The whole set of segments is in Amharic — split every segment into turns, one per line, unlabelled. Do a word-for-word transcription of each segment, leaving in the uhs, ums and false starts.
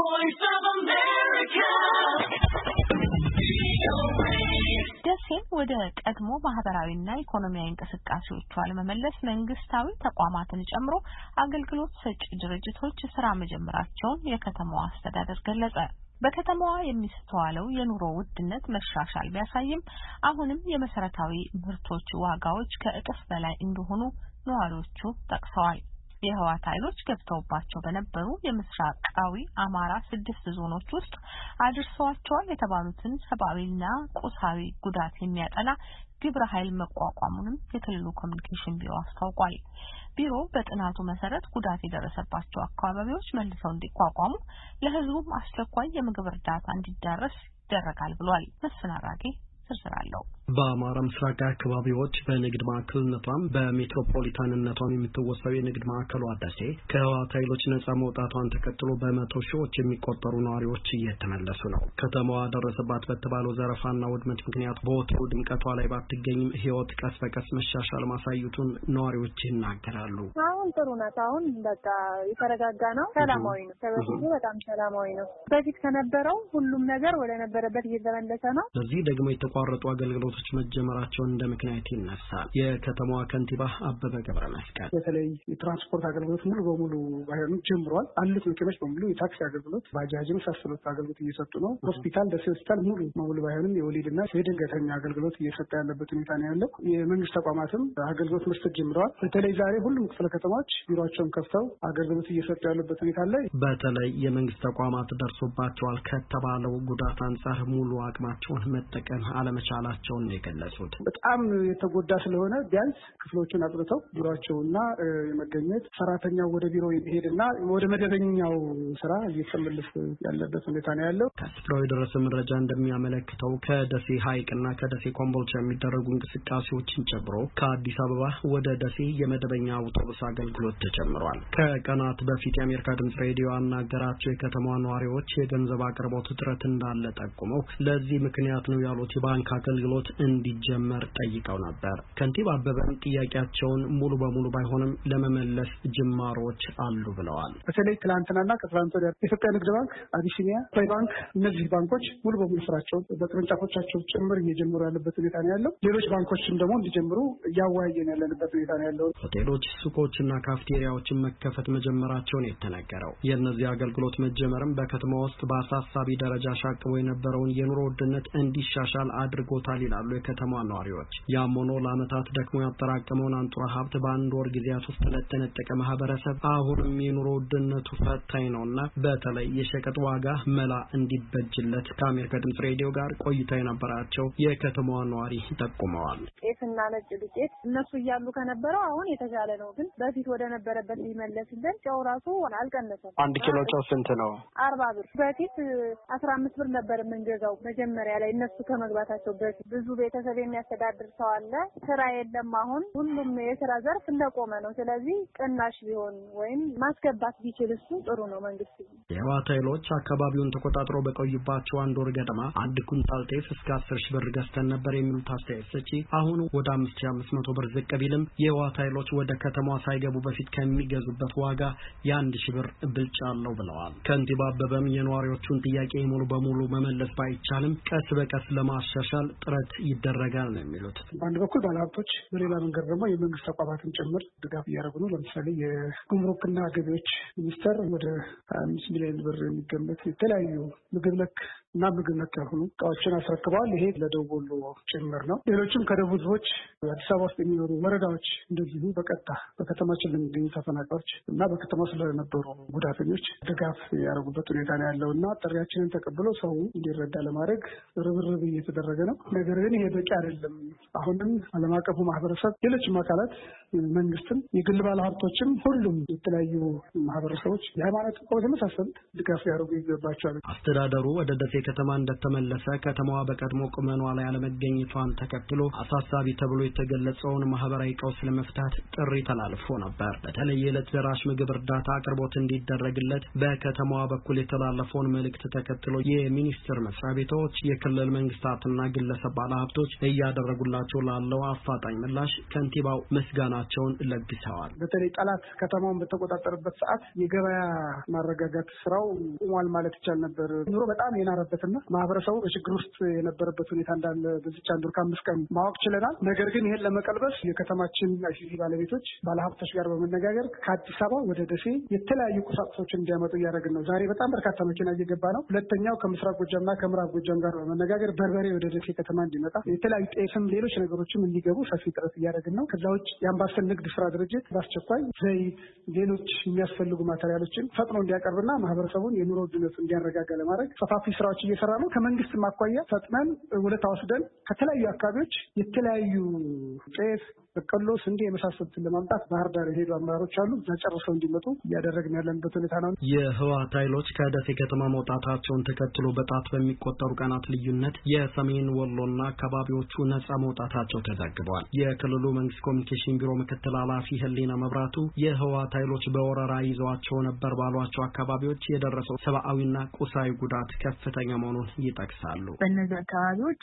voice of America.
ደሴን ወደ ቀድሞ ማህበራዊና ኢኮኖሚያዊ እንቅስቃሴዎቿ ለመመለስ መንግስታዊ ተቋማትን ጨምሮ አገልግሎት ሰጪ ድርጅቶች ስራ መጀመራቸውን የከተማዋ አስተዳደር ገለጸ። በከተማዋ የሚስተዋለው የኑሮ ውድነት መሻሻል ቢያሳይም አሁንም የመሰረታዊ ምርቶች ዋጋዎች ከእጥፍ በላይ እንደሆኑ ነዋሪዎቹ ጠቅሰዋል። የህወሓት ኃይሎች ገብተውባቸው በነበሩ የምስራቃዊ አማራ ስድስት ዞኖች ውስጥ አድርሰዋቸዋል የተባሉትን ሰብአዊና ቁሳዊ ጉዳት የሚያጠና ግብረ ኃይል መቋቋሙንም የክልሉ ኮሚኒኬሽን ቢሮ አስታውቋል። ቢሮ በጥናቱ መሰረት ጉዳት የደረሰባቸው አካባቢዎች መልሰው እንዲቋቋሙ ለህዝቡም አስቸኳይ የምግብ እርዳታ እንዲዳረስ ይደረጋል ብሏል። መስናራጌ ተሰራለው
በአማራ ምስራቅ አካባቢዎች በንግድ ማዕከልነቷም በሜትሮፖሊታንነቷም የምትወሰው የንግድ ማዕከሏ ደሴ ከህወሓት ኃይሎች ነጻ መውጣቷን ተከትሎ በመቶ ሺዎች የሚቆጠሩ ነዋሪዎች እየተመለሱ ነው። ከተማዋ ደረሰባት በተባለው ዘረፋና ውድመት ምክንያት በወትሮ ድምቀቷ ላይ ባትገኝም ህይወት ቀስ በቀስ መሻሻል ማሳየቱን ነዋሪዎች ይናገራሉ።
አሁን ጥሩ ናት። አሁን በቃ የተረጋጋ ነው፣ ሰላማዊ ነው። ከበፊቱ በጣም ሰላማዊ ነው። በፊት ከነበረው ሁሉም ነገር ወደ ነበረበት እየተመለሰ ነው።
ለዚህ ደግሞ የተቋረጡ አገልግሎት መጀመራቸውን እንደ ምክንያት ይነሳል። የከተማዋ ከንቲባ አበበ ገብረ መስቀል
በተለይ የትራንስፖርት አገልግሎት ሙሉ በሙሉ ባይሆንም ጀምሯል። አሉት መኪኖች በሙሉ የታክሲ አገልግሎት፣ ባጃጅም ሳስሉት አገልግሎት እየሰጡ ነው። ሆስፒታል ደሴ ሆስፒታል ሙሉ በሙሉ ባይሆንም የወሊድና የድንገተኛ አገልግሎት እየሰጠ ያለበት ሁኔታ ነው ያለው። የመንግስት ተቋማትም አገልግሎት መስጠት ጀምረዋል። በተለይ ዛሬ ሁሉም ክፍለ ከተማዎች ቢሮአቸውን ከፍተው አገልግሎት እየሰጡ ያሉበት ሁኔታ አለ።
በተለይ የመንግስት ተቋማት ደርሶባቸዋል ከተባለው ጉዳት አንጻር ሙሉ አቅማቸውን መጠቀም አለመቻላቸውን የገለጹት
በጣም የተጎዳ ስለሆነ ቢያንስ ክፍሎቹን አጥርተው ቢሮአቸውና የመገኘት ሰራተኛው ወደ ቢሮ የሚሄድና ወደ መደበኛው ስራ እየተመለሰ ያለበት ሁኔታ ነው ያለው።
ከስፍራው የደረሰ መረጃ እንደሚያመለክተው ከደሴ ሐይቅና ከደሴ ኮምቦልቻ የሚደረጉ እንቅስቃሴዎችን ጨምሮ ከአዲስ አበባ ወደ ደሴ የመደበኛ አውቶቡስ አገልግሎት ተጀምሯል። ከቀናት በፊት የአሜሪካ ድምጽ ሬዲዮ አናገራቸው የከተማዋ ነዋሪዎች የገንዘብ አቅርቦት እጥረት እንዳለ ጠቁመው ለዚህ ምክንያት ነው ያሉት የባንክ አገልግሎት እንዲጀመር ጠይቀው ነበር። ከንቲባ አበበም ጥያቄያቸውን ሙሉ በሙሉ ባይሆንም ለመመለስ ጅማሮች አሉ ብለዋል።
በተለይ ትላንትናና ከትላንት ወዲያ የኢትዮጵያ ንግድ ባንክ፣ አቢሲኒያ፣ ፕራይ ባንክ እነዚህ ባንኮች ሙሉ በሙሉ ስራቸውን በቅርንጫፎቻቸው ጭምር እየጀመሩ ያለበት ሁኔታ ነው ያለው። ሌሎች ባንኮችም ደግሞ እንዲጀምሩ እያወያየን ያለንበት ሁኔታ ነው ያለው።
ሆቴሎች፣ ሱቆችና ካፍቴሪያዎችን መከፈት መጀመራቸውን የተነገረው የእነዚህ አገልግሎት መጀመርም በከተማ ውስጥ በአሳሳቢ ደረጃ ሻቅቦ የነበረውን የኑሮ ውድነት እንዲሻሻል አድርጎታል ይላሉ የከተማዋ ነዋሪዎች። ያም ሆኖ ለዓመታት ደክሞ ያጠራቀመውን አንጡራ ሀብት በአንድ ወር ጊዜያት ውስጥ ለተነጠቀ ማህበረሰብ አሁንም የኑሮ ውድነቱ ፈታኝ ነውና በተለይ የሸቀጥ ዋጋ መላ እንዲበጅለት ከአሜሪካ ድምጽ ሬዲዮ ጋር ቆይታ የነበራቸው የከተማዋ ነዋሪ ጠቁመዋል።
ጤፍና ነጭ ዱቄት እነሱ እያሉ ከነበረው አሁን የተሻለ ነው፣ ግን በፊት ወደ ነበረበት ሊመለስልን ጨው ራሱ አልቀነሰም።
አንድ ኪሎ ጨው ስንት ነው?
አርባ ብር። በፊት አስራ አምስት ብር ነበር የምንገዛው መጀመሪያ ላይ እነሱ ከመግባታቸው በፊት። ብዙ ቤተሰብ የሚያስተዳድር ሰው አለ፣ ስራ የለም። አሁን ሁሉም የስራ ዘርፍ እንደቆመ ነው። ስለዚህ ቅናሽ ቢሆን ወይም ማስገባት ቢችል እሱ ጥሩ ነው። መንግስት
የህወሓት ኃይሎች አካባቢውን ተቆጣጥሮ በቆዩባቸው አንድ ወር ገደማ አንድ ኩንታል ጤፍ እስከ አስር ሺህ ብር ገዝተን ነበር የሚሉት አስተያየት ሰጪ አሁን ወደ አምስት ሺህ አምስት መቶ ብር ዝቅ ቢልም የህወሓት ኃይሎች ወደ ከተማዋ ሳይገቡ በፊት ከሚገዙበት ዋጋ የአንድ ሺህ ብር ብልጫ አለው ብለዋል። ከንቲባ አበበም የነዋሪዎቹን ጥያቄ ሙሉ በሙሉ መመለስ ባይቻልም ቀስ በቀስ ለማሻሻል ጥረት ይደረጋል ነው የሚሉት።
በአንድ በኩል ባለሀብቶች፣ በሌላ መንገድ ደግሞ የመንግስት ተቋማትን ጭምር ድጋፍ እያደረጉ ነው። ለምሳሌ የጉምሩክና ገቢዎች ሚኒስቴር ወደ ሀያ አምስት ሚሊዮን ብር የሚገመት የተለያዩ ምግብ ነክ እና ምግብ ነክ ያልሆኑ እቃዎችን አስረክበዋል። ይሄ ለደቡብ ወሎ ጭምር ነው። ሌሎችም ከደቡብ ህዝቦች አዲስ አበባ ውስጥ የሚኖሩ ወረዳዎች እንደዚሁ በቀጥታ በከተማችን ለሚገኙ ተፈናቃዮች እና በከተማ ስለነበሩ ጉዳተኞች ድጋፍ ያደረጉበት ሁኔታ ነው ያለው እና ጥሪያችንን ተቀብሎ ሰው እንዲረዳ ለማድረግ ርብርብ እየተደረገ ነው። ነገር ግን ይሄ በቂ አይደለም። አሁንም ዓለም አቀፉ ማህበረሰብ፣ ሌሎችም አካላት፣ መንግስትም፣ የግል ባለሀብቶችም ሁሉም የተለያዩ ማህበረሰቦች፣ የሃይማኖት ተቋማት የመሳሰሉት ድጋፍ ያደርጉ ይገባቸዋል።
አስተዳደሩ ወደ ደሴ ከተማ እንደተመለሰ ከተማዋ በቀድሞ ቁመኗ ላይ አለመገኘቷን ተከትሎ አሳሳቢ ተብሎ የተገለጸውን ማህበራዊ ቀውስ ለመፍታት ጥሪ ተላልፎ ነበር። በተለይ የዕለት ደራሽ ምግብ እርዳታ አቅርቦት እንዲደረግለት በከተማዋ በኩል የተላለፈውን መልእክት ተከትሎ የሚኒስቴር መስሪያ ቤቶች፣ የክልል መንግስታትና ግለሰብ ባለ ባለሀብቶች እያደረጉላቸው ላለው አፋጣኝ ምላሽ ከንቲባው ምስጋናቸውን ለግሰዋል።
በተለይ ጠላት ከተማውን በተቆጣጠረበት ሰዓት የገበያ ማረጋጋት ስራው ቆሟል ማለት ይቻል ነበር። ኑሮ በጣም የናረበትና ማህበረሰቡ በችግር ውስጥ የነበረበት ሁኔታ እንዳለ በዚች አንድ ወር ከአምስት ቀን ማወቅ ችለናል። ነገር ግን ይሄን ለመቀልበስ የከተማችን አይሲቲ ባለቤቶች ባለሀብቶች ጋር በመነጋገር ከአዲስ አበባ ወደ ደሴ የተለያዩ ቁሳቁሶችን እንዲያመጡ እያደረግን ነው። ዛሬ በጣም በርካታ መኪና እየገባ ነው። ሁለተኛው ከምስራቅ ጎጃምና ከምዕራብ ጎጃም ጋር በመነጋገር በርበሬ ወደ ደሴ ከተማ እንዲመጣ የተለያዩ ጤፍም ሌሎች ነገሮችም እንዲገቡ ሰፊ ጥረት እያደረግን ነው። ከዛ ውጭ የአምባሰል ንግድ ስራ ድርጅት በአስቸኳይ ዘይት፣ ሌሎች የሚያስፈልጉ ማቴሪያሎችን ፈጥኖ እንዲያቀርብና ማህበረሰቡን የኑሮ ውድነቱ እንዲያረጋጋ ለማድረግ ሰፋፊ ስራዎች እየሰራ ነው። ከመንግስት ማኳያ ፈጥነን ውለታ ወስደን ከተለያዩ አካባቢዎች የተለያዩ ጤፍ፣ በቆሎ፣ ስንዴ የመሳሰሉትን ለማምጣት ባህር ዳር የሄዱ አመራሮች አሉ። እዛ ጨርሰው እንዲመጡ እያደረግን ያለንበት ሁኔታ ነው።
የህወሓት ኃይሎች ከደሴ ከተማ መውጣታቸውን ተከትሎ በጣት በሚቆጠሩ ቀናት ልዩነት የሰሜን ወሎና አካባቢዎቹ ነጻ መውጣታቸው ተዘግቧል። የክልሉ መንግስት ኮሚኒኬሽን ቢሮ ምክትል ኃላፊ ህሊና መብራቱ የህወሓት ኃይሎች በወረራ ይዘዋቸው ነበር ባሏቸው አካባቢዎች የደረሰው ሰብአዊና ቁሳዊ ጉዳት ከፍተኛ መሆኑን ይጠቅሳሉ።
በእነዚህ አካባቢዎች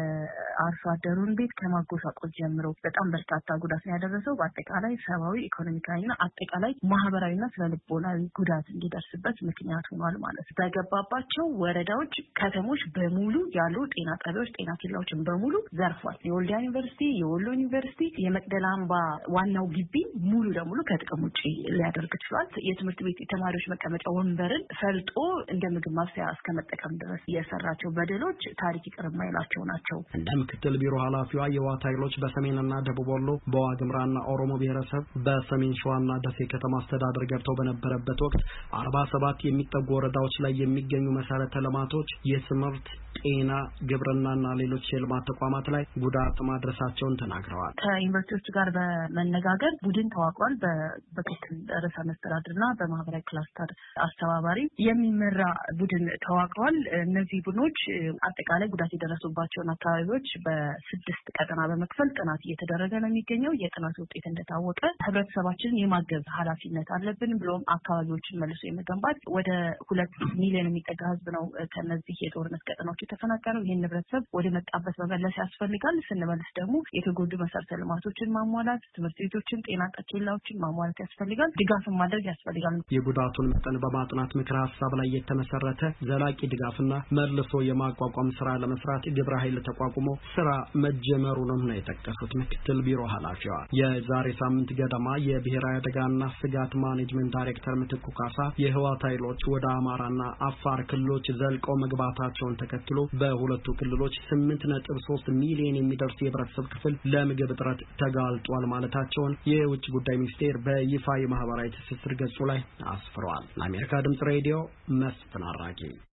የአርሶ አደሩን ቤት ከማጎሳቆል ጀምሮ በጣም በርካታ ጉዳት ያደረሰው በአጠቃላይ ሰብአዊ፣ ኢኮኖሚካዊና አጠቃላይ ማህበራዊና ስነልቦናዊ ጉዳት እንዲደርስበት ምክንያት ሆኗል ማለት ነው። በገባባቸው ወረዳዎች፣ ከተሞች በሙሉ ያሉ ጤና ጣቢያዎች፣ ጤና ኬላዎችን በሙሉ ዘርፏል። የወልዲያ ዩኒቨርሲቲ፣ የወሎ ዩኒቨርሲቲ፣ የመቅደላ አምባ ዋናው ግቢ ሙሉ ለሙሉ ከጥቅም ውጪ ሊያደርግ ችሏል። የትምህርት ቤት የተማሪዎች መቀመጫ ወንበርን ፈልጦ እንደ ምግብ ማብሰያ እስከ መጠቀም ድረስ የሰራቸው በደሎች ታሪክ ይቅር የማይላቸው ናቸው።
እንደ ምክትል ቢሮ ኃላፊዋ የህወሓት ኃይሎች በሰሜንና ደቡብ ወሎ በዋግምራና ኦሮሞ ብሔረሰብ በሰሜን ሸዋና ደሴ ከተማ አስተዳደር ገብተው በነበረበት ወቅት አርባ ሰባት የሚጠጉ ወረዳዎች ላይ የሚገኙ መሰረተ ልማቶች፣ የትምህርት፣ ጤና፣ ግብርናና ሌሎች የልማት ተቋማት ላይ ጉዳት ማድረሳቸውን ተናግረዋል።
ከዩኒቨርሲቲዎች ጋር በመነጋገር ቡድን ተዋቅሯል። በምክትል ርዕሰ መስተዳድርና በማህበራዊ ክላስተር አስተባባሪ የሚመራ ቡድን ተዋቅሯል። እነዚህ ቡድኖች አጠቃላይ ጉዳት የደረሱባቸውን አካባቢዎች በስድስት ቀጠና በመክፈል ጥናት እየተደረገ ነው የሚገኘው። የጥናት ውጤት እንደታወቀ ህብረተሰባችንን የማገዝ ኃላፊነት አለብን ብሎም አካባቢዎችን መልሶ የመገንባት ወደ ሁለት ሚሊዮን የሚጠጋ ህዝብ ነው ከነዚህ የጦርነት ቀጠናዎች የተፈናቀለው። ይህን ህብረተሰብ ወደ መጣበት መመለስ ያስፈልጋል። ስንመልስ ደግሞ የተጎዱ መሰረተ ልማቶችን ማሟላት፣ ትምህርት ቤቶችን፣ ጤና ጣቢያዎችን ማሟላት ያስፈልጋል። ድጋፍን ማድረግ ያስፈልጋል።
የጉዳቱን መጠን በማጥናት ምክረ ሀሳብ ላይ የተመሰረተ ዘላቂ ድጋፍና መልሶ የማቋቋም ስራ ለመስራት ግብረ ኃይል ተቋቁሞ ስራ መጀመሩንም ነው የጠቀሱት ምክትል ቢሮ ኃላፊዋ። የዛሬ ሳምንት ገደማ የብሔራዊ አደጋና ስጋት ማኔጅመንት ዳይሬክተር ምትኩ ካሳ የህወሓት ኃይሎች ወደ አማራና አፋር ክልሎች ዘልቀው መግባታቸውን ተከትሎ በሁለቱ ክልሎች ስምንት ነጥብ ሶስት ሚሊዮን የሚደርስ የህብረተሰብ ክፍል ለምግብ እጥረት ተጋልጧል ማለታቸውን የውጭ ጉዳይ ሚኒስቴር በይፋ የማህበራዊ ትስስር ገጹ ላይ አስፍሯል። ለአሜሪካ ድምጽ ሬዲዮ መስፍን አራጌ